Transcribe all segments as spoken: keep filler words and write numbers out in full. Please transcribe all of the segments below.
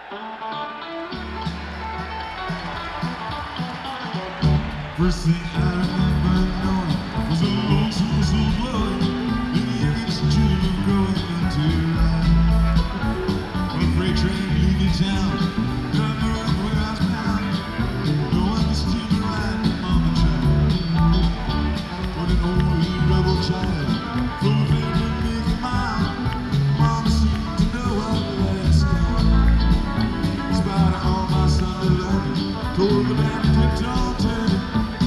First thing I remember knowing was a lonesome whistle blowing in the east dream of growing into life. When a freight train leaving town, not knowing where I was bound, no one could steer me right, mama child. But an only rebel child, full of air and make a mile, mama seemed to know how to let it start. In spite of all my Sunday learning, told the man to keep on turning.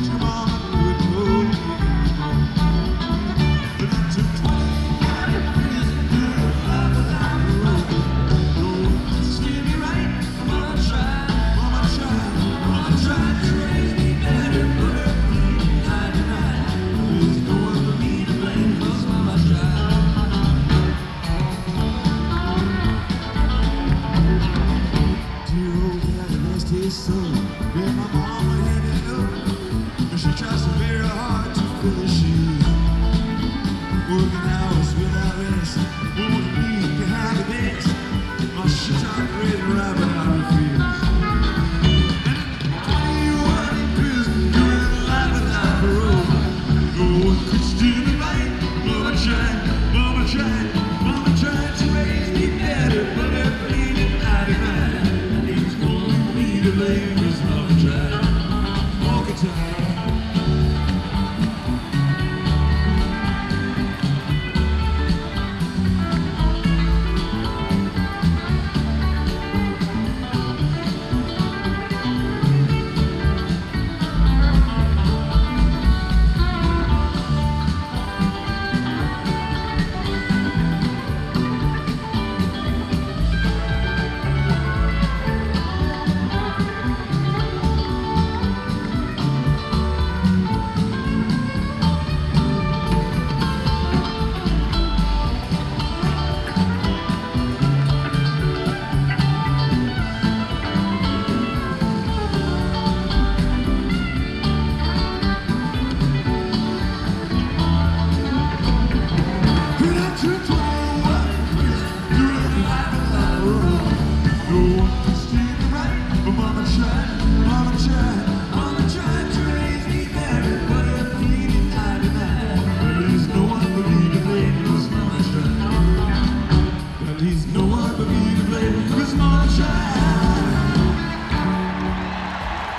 His soul, yeah, my mama had it up, but she tries so very hard to fill her shoes. Working hours without rest, won't leave to have the best. My shit's not ready to ride.